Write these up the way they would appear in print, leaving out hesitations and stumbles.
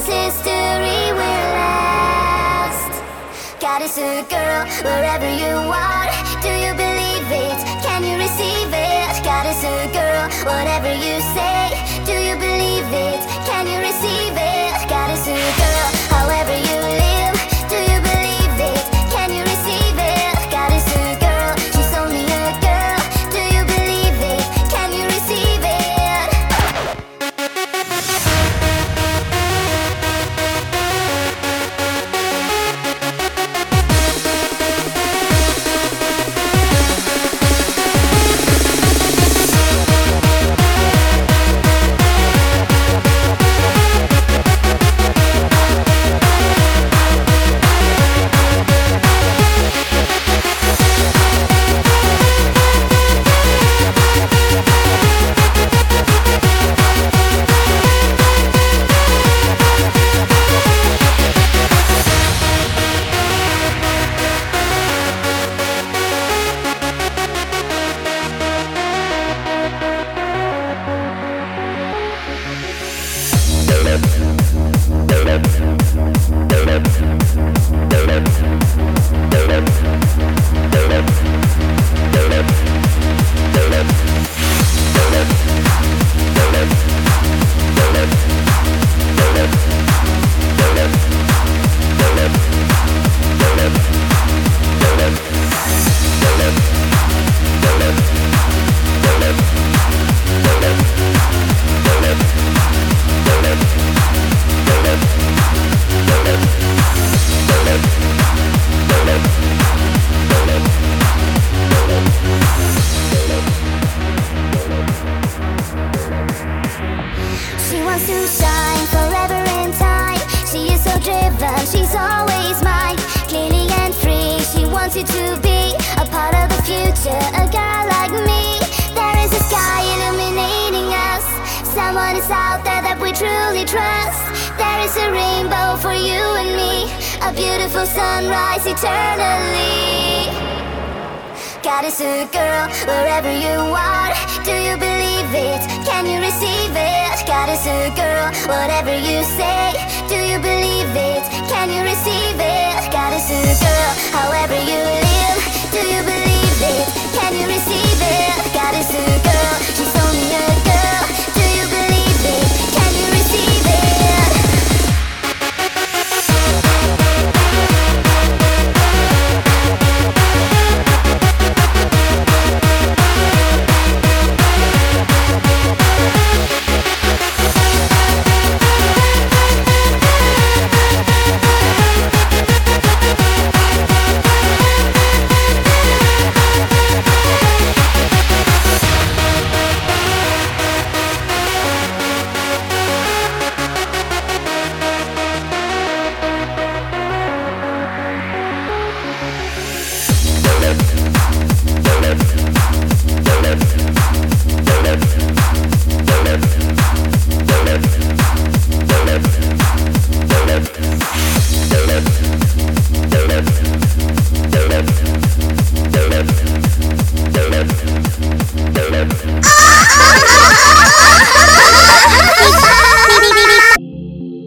this history will last. Goddess or girl, wherever you are, do you believe it? Can you receive it? Goddess or girl, whatever you say, do you believe it? Can you receive it? Goddess or girl, however you live, do you believe it? Can you receive it? Goddess or girl, she's only a girl, do you believe it? Can you receive it? She wants to shine forever in time. She is so driven, she's always mine. Clearly and free, she wants you to be a part of the future, a girl like me. There is a sky illuminating us. Someone is out there that we truly trust. There is a rainbow for you and me, a beautiful sunrise eternally. Goddess or girl, wherever you are, do you believe it? Can you receive it? Goddess or girl, whatever you say, do you believe it? Can you receive it? Goddess or girl, however you live, do you believe it? Can you receive it? Goddess or girl, she's only a girl, do you believe it? Can you receive it?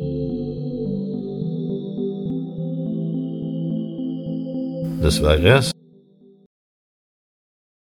Dessverre